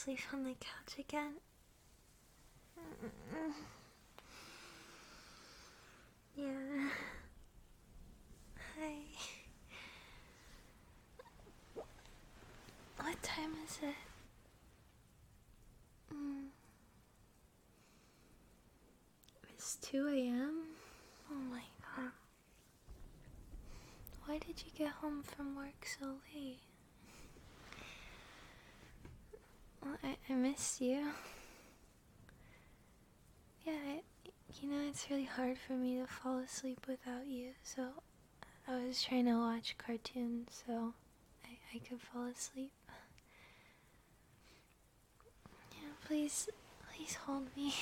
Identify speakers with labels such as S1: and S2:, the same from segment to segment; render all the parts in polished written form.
S1: asleep on the couch again. Yeah. Hi. What time is it? It's 2 a.m.? Oh my god. Why did you get home from work so late? Well, I missed you. Yeah, it's really hard for me to fall asleep without you, so I was trying to watch cartoons so I could fall asleep. Yeah, please hold me.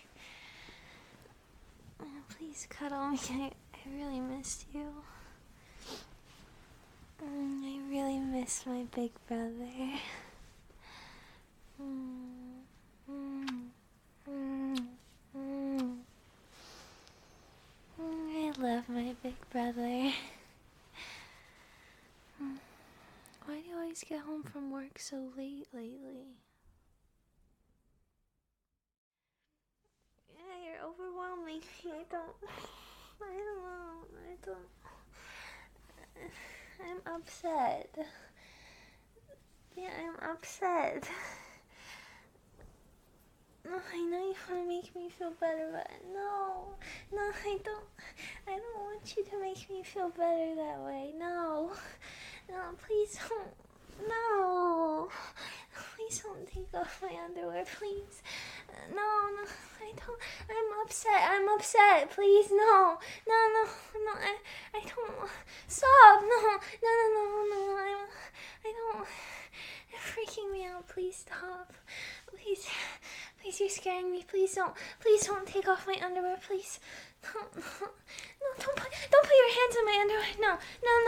S1: Please cuddle me. I really missed you. I really miss my big brother. I love my big brother. Why do you always get home from work so late lately? Yeah, you're overwhelming me. I don't know. I'm upset. Yeah, I'm upset. No, I know you want to make me feel better, but no, I don't want you to make me feel better that way. No, please don't. No, please don't take off my underwear, please. No, I don't. I'm upset. Please, no, I don't. Stop. No, I don't. You're freaking me out. Please stop. Please, you're scaring me. Please don't take off my underwear. Please, no, don't put your hands in my underwear.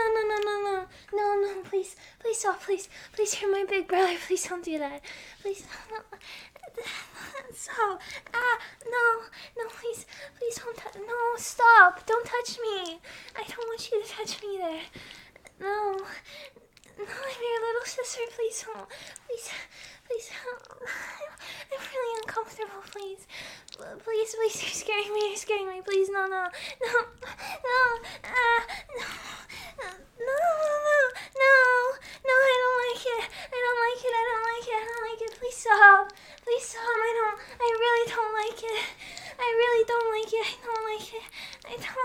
S1: No, please stop. Please, you're my big brother. Please don't do that. Please, no. Stop. No, please don't no, stop. Don't touch me. I don't want you to touch me there. No, I'm your little sister. Please don't. Please. I'm really uncomfortable. Please, you're scaring me. Please, no. No, I don't like it. Please stop. I really don't like it. I don't like it.